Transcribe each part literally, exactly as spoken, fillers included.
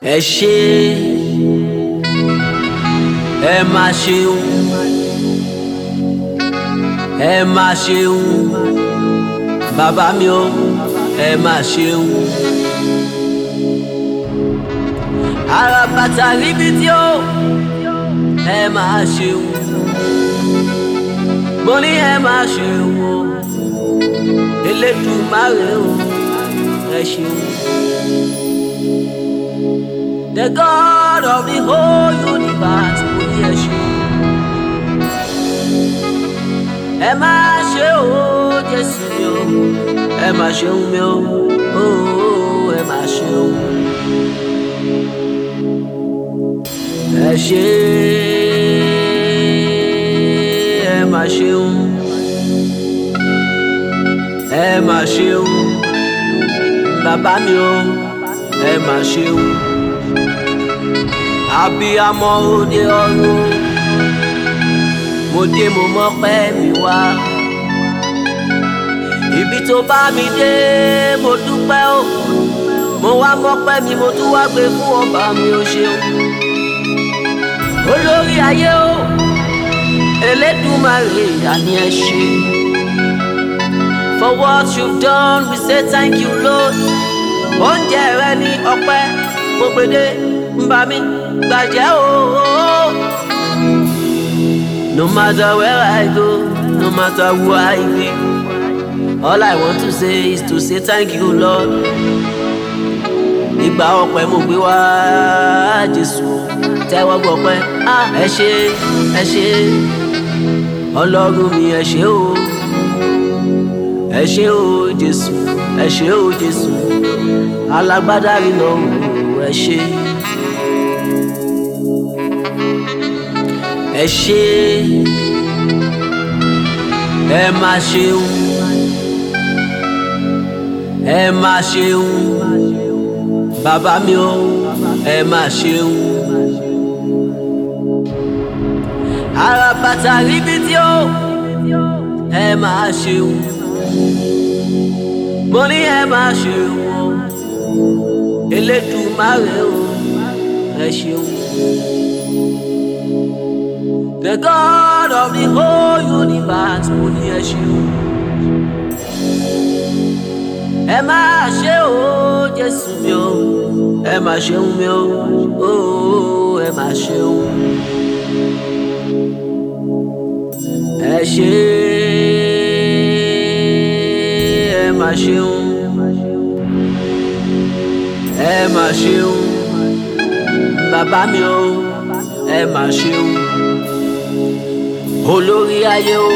ẹ ṣé ẹ má ṣeun ẹ má ṣeun bàbá mi o ẹ má ṣeun àràbàtà ríbitì o ẹ má ṣeun mo ní ẹ má ṣeun o Elédùmarè o ẹ ṣeun. The God of the whole universe, mo ní ẹ ṣeun. Ẹ má ṣe o Jésù mi o, ẹ má ṣeun mi o, oh ẹ má ṣeun. Ẹ ṣé ẹ má ṣeun, ẹ má ṣeun, bàbá mi o, ẹ má ṣeun. Abiyamọ òde ọ̀run, mo dé mo mọ́pẹ́ mi wá. Ibi tó bá mi dé mo dúpẹ́ o, mo wá mọ́pẹ́ mi mo tún wá gbé fún ọba mi o ṣeun. Olórí ayé o, Elédùmarè àní ẹ ṣé. For what you've done we say thank you Lord. Oúnjẹ rẹ ní ọpẹ́ mo gbèdé ń bá mi gbàjẹ́ o. No matter where I go, no matter who I be, all I want to say is to say thank you Lord. Ìgbà ọpẹ́ mo gbé wá Jésù, tẹ́wọ́ gbọpẹ́. Ah, ẹ ṣé ẹ ṣé Ọlọ́run mi ẹ ṣé o, ẹ ṣé o Jésù, ẹ ṣé o Jésù, alágbádá iná o ẹ ṣé. Ẹ ṣé ẹ má ṣeun ẹ má ṣeun bàbá mi o ẹ má ṣeun. Àràbàtà ríbitì o ẹ má ṣeun, mo ní ẹ má ṣeun o Elédùmarè o ẹ ṣeun. The God of the whole universe, mo ní ẹ ṣeun. Ẹ má ṣe o Jésù mi o, ẹ má ṣeun mi o, oh ẹ má ṣeun. Ẹ ṣé ẹ má ṣeun, ẹ má ṣeun bàbá mi o, ẹ má ṣeun. Olórí ayé o,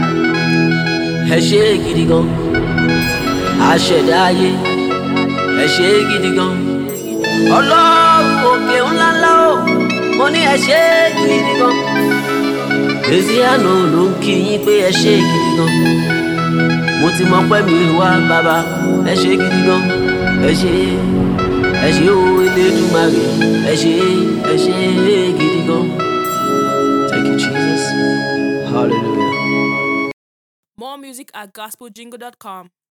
ẹ ṣé gidi gan. Aṣẹ̀dá ayé, ẹ ṣé gidi gan. Ọlọ́run òkè ńláńlá o, mo ní ẹ ṣé gidi gan. Èsìánù ló ń kí yín pé ẹ ṣé gidi gan. Mo ti mọ pẹ́ mi wá bàbá, ẹ ṣé gidi gan. Ẹ ṣé ẹ ṣé o Elédùmarè, ẹ ṣé ẹ ṣé gidi gan. Thank you Jesus. Hallelujah. More music at gospel jingle dot com.